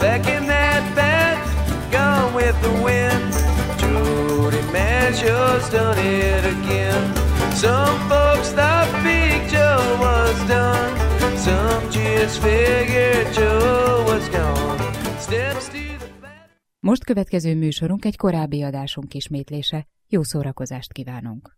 back in that bed, gone with the wind. Jody Mansell's done it again. Some folks thought Big Joe was done. Some just figured Joe was gone. Steps to the back. Most következő műsorunk egy korábbi adásunk ismétlése. Jó szórakozást kívánunk!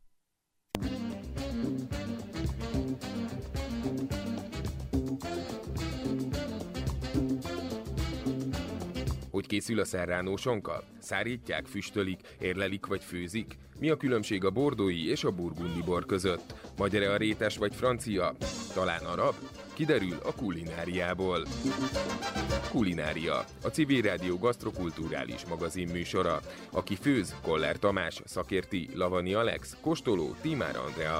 Hogy készül a serrano sonka? Szárítják, füstölik, érlelik vagy főzik? Mi a különbség a bordói és a burgundi bor között? Magyar-e a rétes vagy francia? Talán arab? Kiderül a kulináriából. Kulinária, a Civil Rádió gasztrokulturális magazin műsora. Aki főz, Koller Tamás, szakérti, Lavani Alex, kóstoló, Tímár Andrea.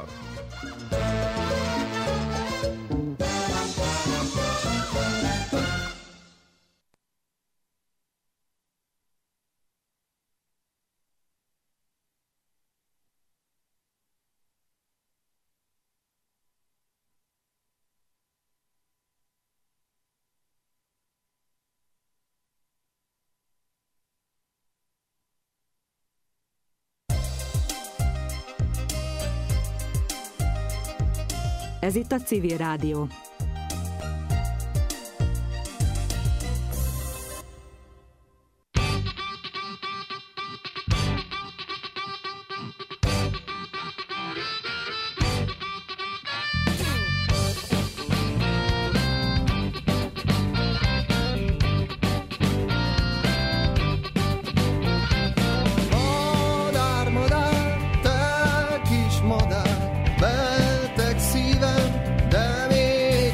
Ez itt a Civil Rádió. Te kis madár, beltek szívem, de még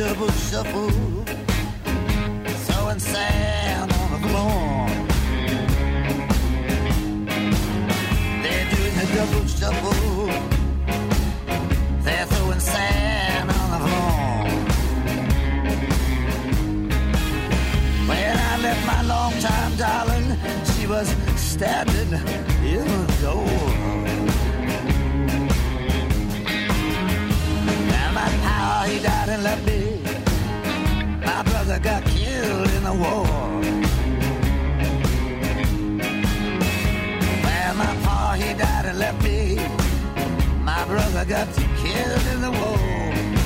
double shuffle, throwing sand on the floor. They're doing the double shuffle, they're throwing sand on the floor. When I left my long-time darling, she was standing in the door. And my pa, he died and left me. My brother got killed in the war. Well, my pa, he died and left me. My brother got killed in the war.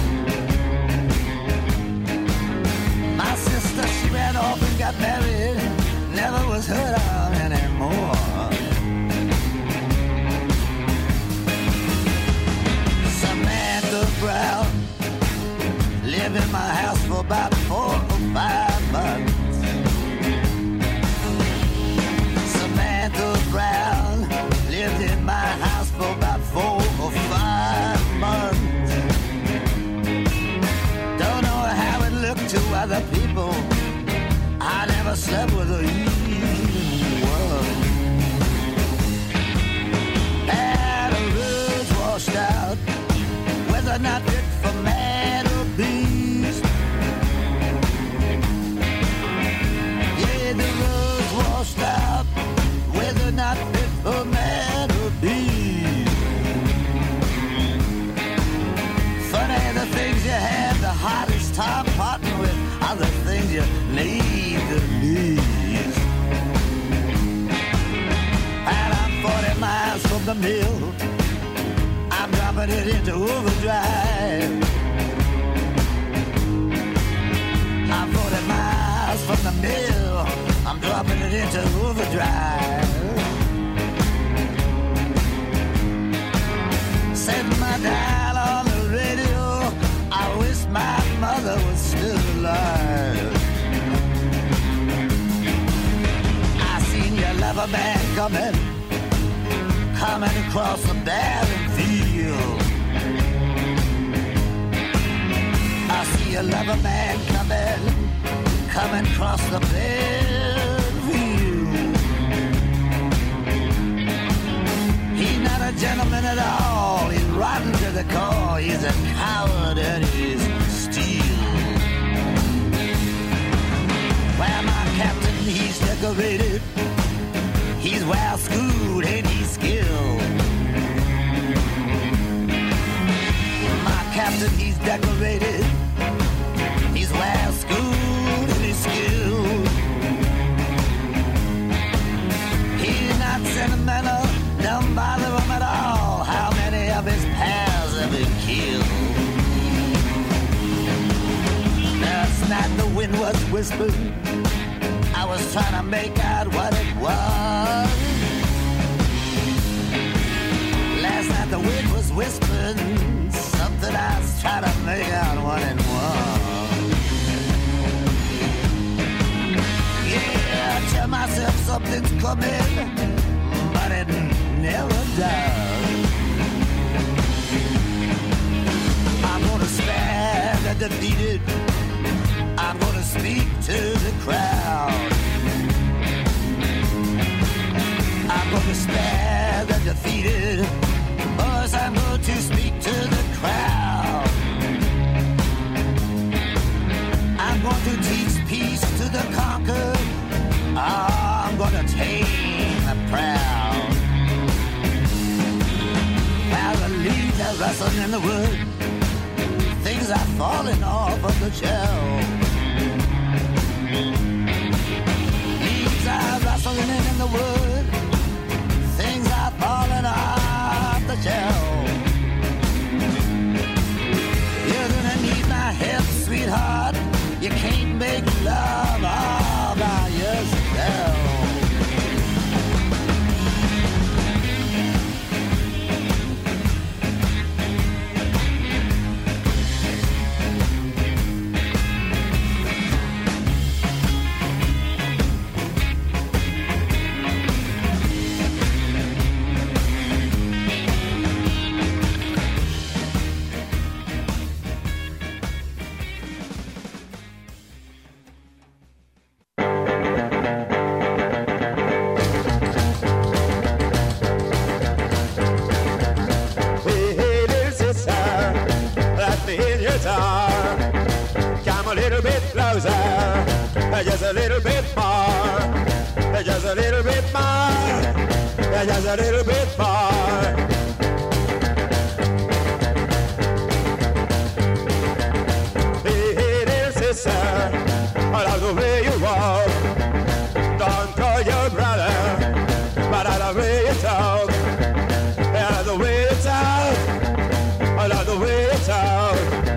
My sister, she ran off and got married, never was heard of anymore. Samantha Brown lived in my house for about 4 or 5 months. Samantha Brown lived in my house for about 4 or 5 months. Don't know how it looked to other people. I never slept with her even once. Had her roots washed out, whether or not fit for man or beast. Yeah, the roots washed out, whether or not fit for man or beast. Funny the things you have the hardest time parting with, other things you need the least. And I'm 40 miles from the mill, I'm dropping it into overdrive. I'm 40 miles from the mill, I'm dropping it into overdrive. Set my dial on the radio, I wish my mother was still alive. I seen your lover man coming across the barren field. I see a lover man coming across the barren field. He's not a gentleman at all, he's rotten to the core, he's a coward and he's steel. Well, my captain, he's decorated, he's well schooled and he's skilled. My captain, he's decorated, he's well schooled and he's skilled. He's not sentimental, don't bother him at all. How many of his pals have been killed? Last night the wind was whispering, I was trying to make out what it was. Last night the wind was whispering something, I was trying to make out what it was. Yeah, I tell myself something's coming, but it never does. I'm gonna spare the defeated, I'm gonna speak to the crowd. I'm gonna spare the defeated, boys, I'm going to speak to the crowd. I'm going to teach peace to the conquered, I'm gonna tame the proud. While the leaves are rustling in the wood, things are falling off of the shelf. Leaves are rustling in the wood, things are falling off the shelf. You're gonna need my help, sweetheart, you can't make love all by yourself. a little bit more, just a little bit more, just a little bit more. Hey, little sister, I love the way you walk. Don't call your brother, but I love the way you talk. I love the way you talk. I love the way you talk.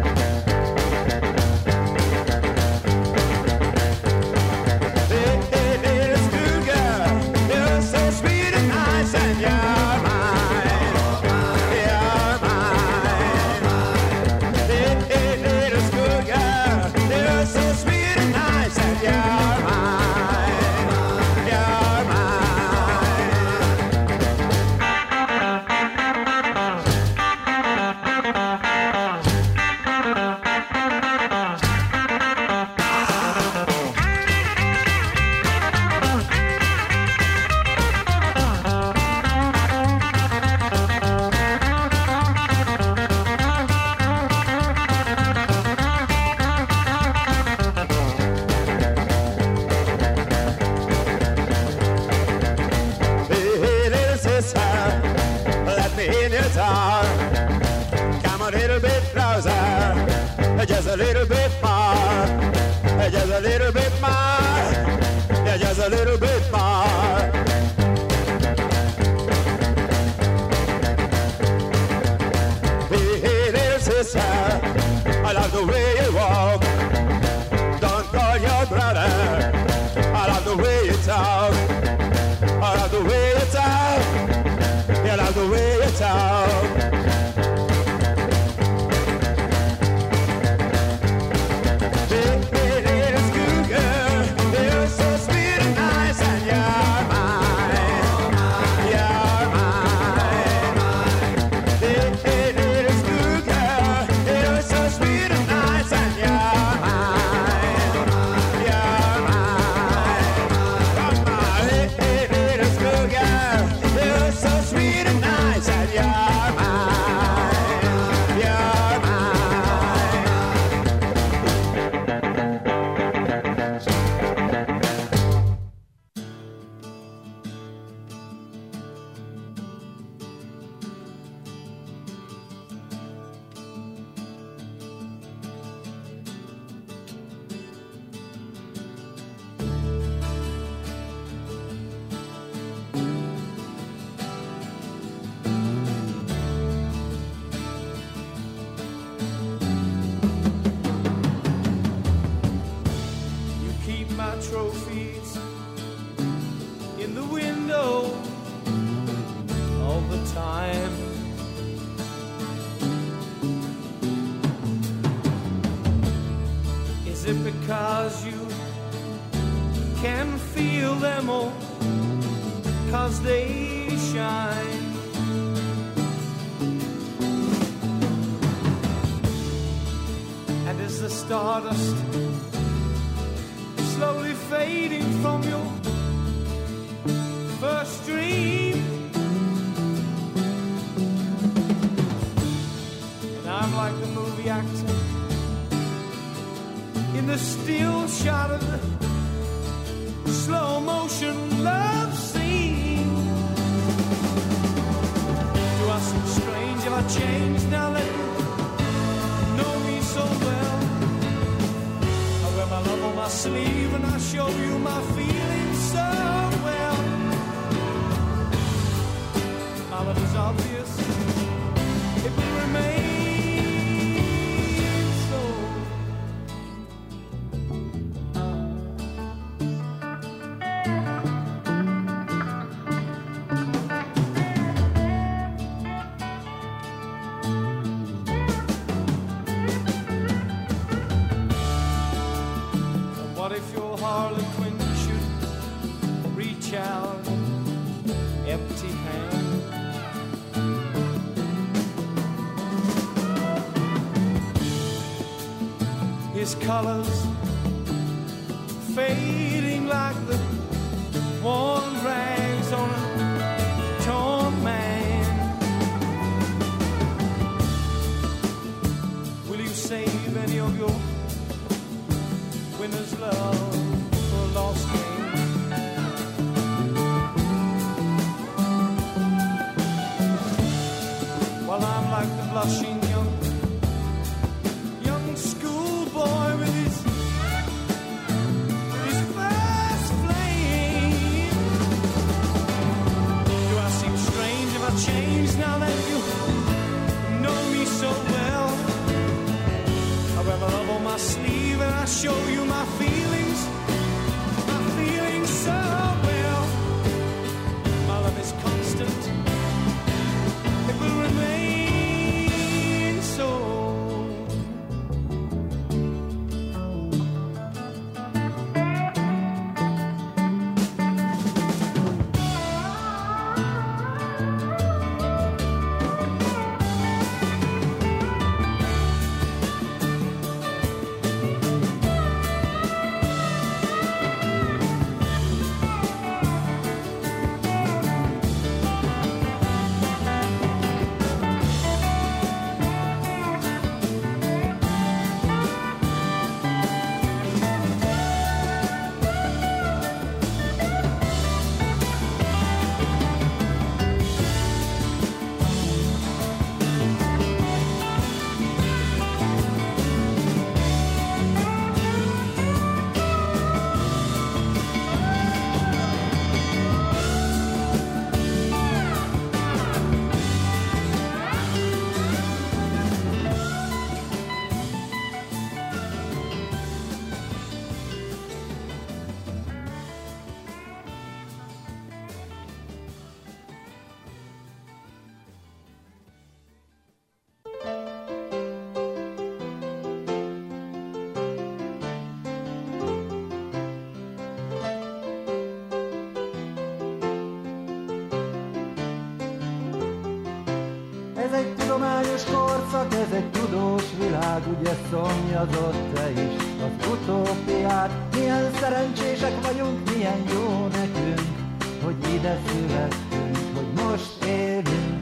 Just a little bit more, just a little bit more, yeah, just a little bit more. Hey, little sister, I love the way you walk. Don't call your brother, I love the way you talk. I love the way you talk, yeah, I love the way you talk. Trophies in the window all the time. Is it because you can feel them all, 'cause they shine? And is the stardust slowly fading from your first dream? And I'm like the movie actor in the still shot of the slow motion love scene. Do I seem strange if I change now that you know me so well? I wear my love on my sleeve and I show you my feelings so well. My love is obvious, it will remain so. What if your harlequin should reach out empty hand? His colors fading like the worn rags on a torn man. Will you save any of your winter's love for like the blushing young schoolboy with his fast flame. Do I seem strange if I change now that you know me so well? I wear my love on my sleeve and I show you my feelings so well. My love is constant, it will remain so. Ez egy tudományos korszak, ez egy tudós világ, ugye szomjazott te is az utópiát. Milyen szerencsések vagyunk, milyen jó nekünk, hogy ide születtünk, hogy most élünk.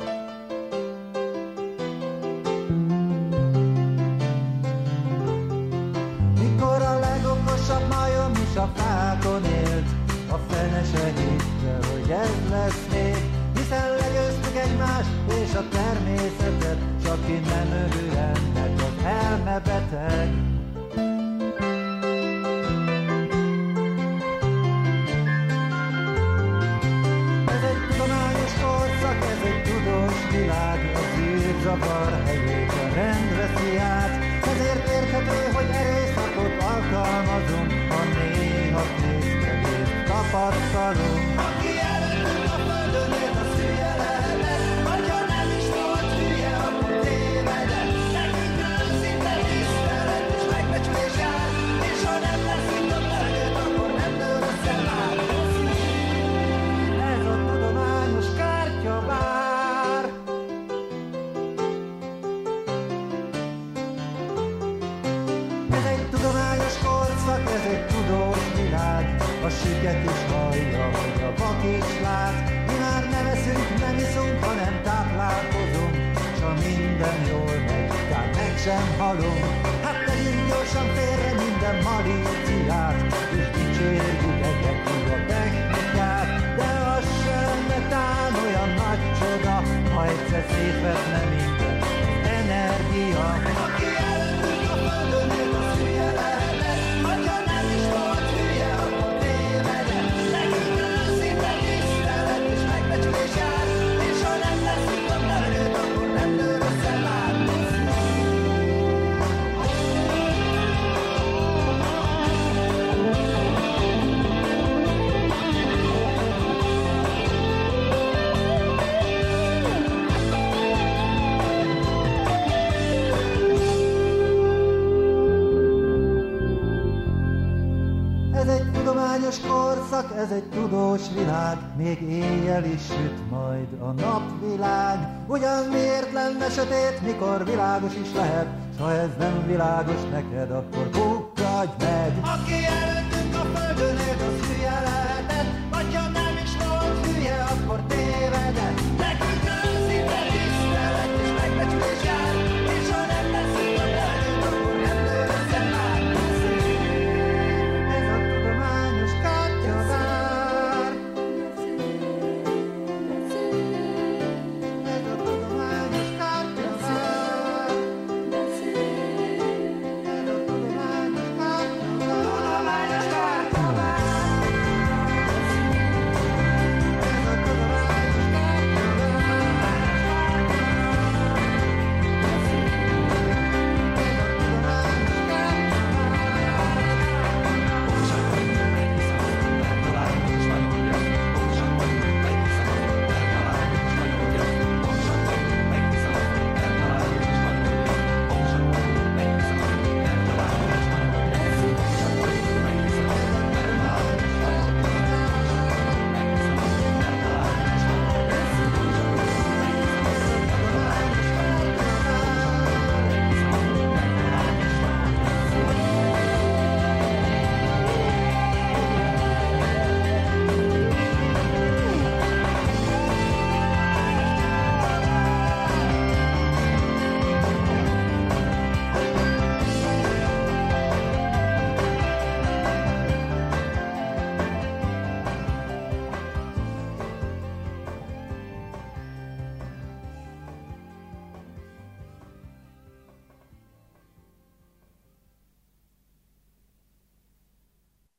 Mikor a legokosabb majom is a fákon élt, a fene se hitte, hogy ez lesz még. Hiszen legyőztük egymást és a természetet, csak ki nem örül ennek az elmebeteg. Ez egy tudományos korszak, ez egy tudós világ, a zűrzavar helyét a rend veszi át. Ezért érthető, hogy erőszakot alkalmazunk, ha néha készkedést tapasztalunk. Aki előttünk a földön élt, az hülye lehetett, vagy ha nem is volt hülye, akkor tévedett. Nekünk őszinte tisztelet és megbecsülés jár, és ha nem lesz itt a földön, akkor nem dől össze már. Ez a tudományos kártyavár. Ez egy tudományos korszak, ez egy tudós világ, a süket is hallja, hogy a vak is lát. Mi már nem eszünk, nem iszunk, hanem táplálkozunk, s ha minden jól megy, tehát meg sem halunk. Hát tegyünk gyorsan félre minden malíciát, és dicsérjük egyetül a technikát. De az sem metán olyan nagy csoda, ha egyszer szétvetne minden energia. Aki előttünk a földön élt, az hülye lehetett, vagy ha nem is volt hülye, akkor tévedett. Nekünk őszinte tisztelet és megbecsülés jár, és ha nem lesz itt a földön, akkor nem dől össze már. Ez egy tudományos korszak, ez egy tudós világ, még éjjel is süt majd a napvilág. Ugyan miért lenne sötét, mikor világos is lehet, s ha ez nem világos neked, akkor pukkadj meg! Aki előttünk a földön élt, az hülye lehetett, vagy ha nem is volt hülye, akkor tévedett. Nekünk őszinte tisztelet és megbecsülés jár, és ha nem lesz itt a földön, akkor nem dől össze már. Ez a tudományos kártyavár. Ez a tudományos kártyavár.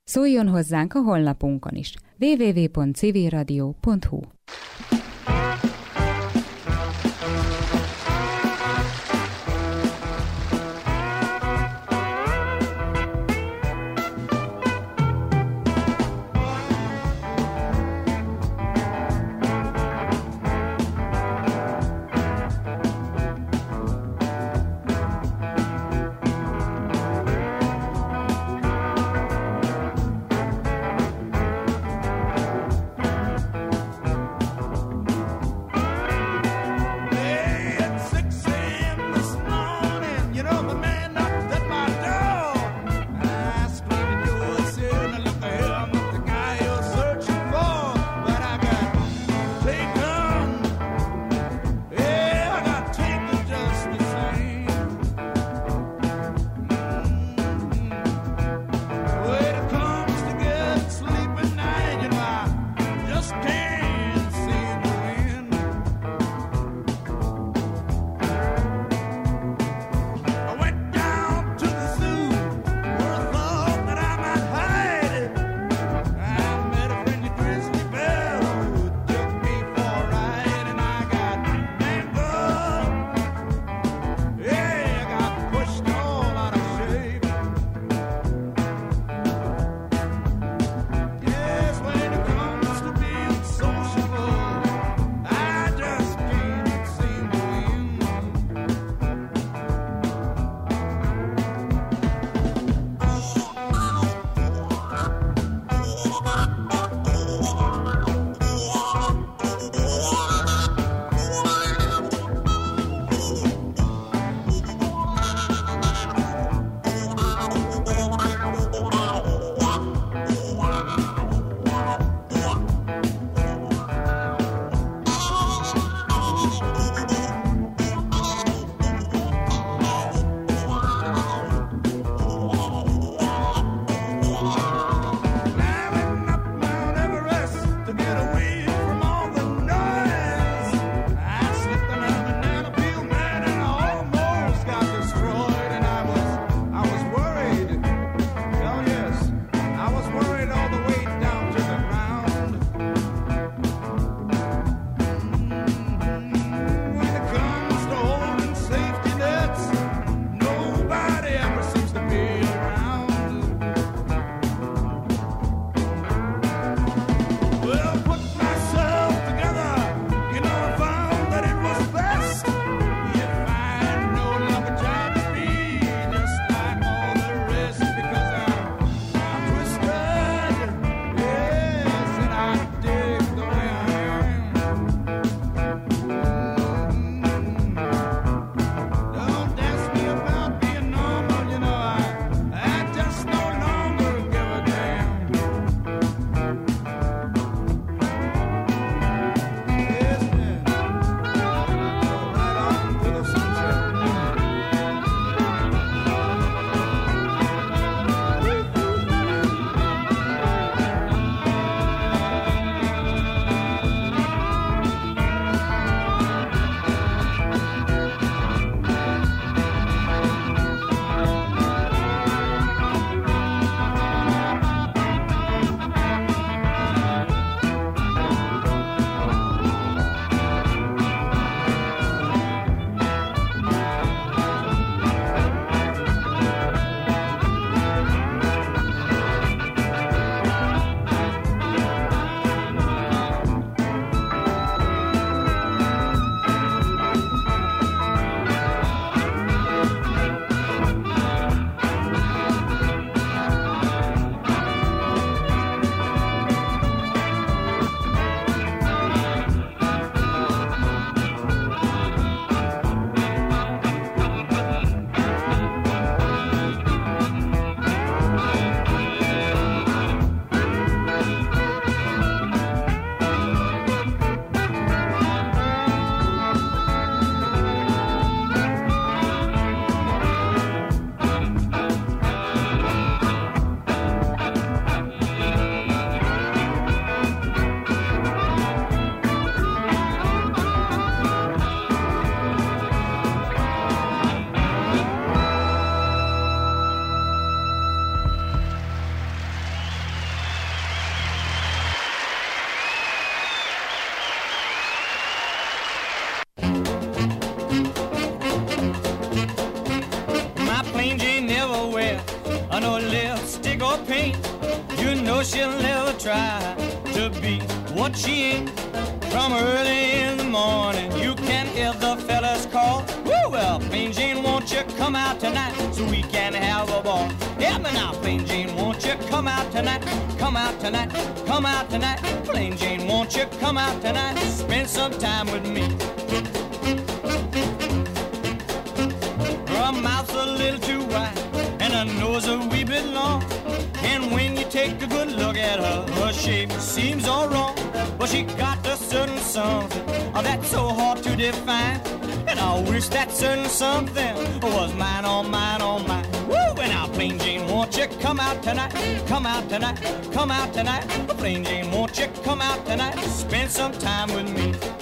Szóljon hozzánk a honlapunkon is www.civilradio.hu. pain. You know she'll never try to be what she ain't. From early in the morning, you can hear the fellas call. Woo, well, Plain Jane, won't you come out tonight so we can have a ball? Yeah, but now, Plain Jane, won't you come out tonight? Come out tonight, come out tonight. Plain Jane, won't you come out tonight? Spend some time with me. Her mouth's a little too wide and her nose a wee bit long. And when you take a good look at her, her shape seems all wrong. But she got a certain something that's so hard to define. And I wish that certain something was mine, oh mine, oh mine. Woo! And now, Plain Jane, won't you come out tonight? Come out tonight, come out tonight. Plain Jane, won't you come out tonight? Spend some time with me.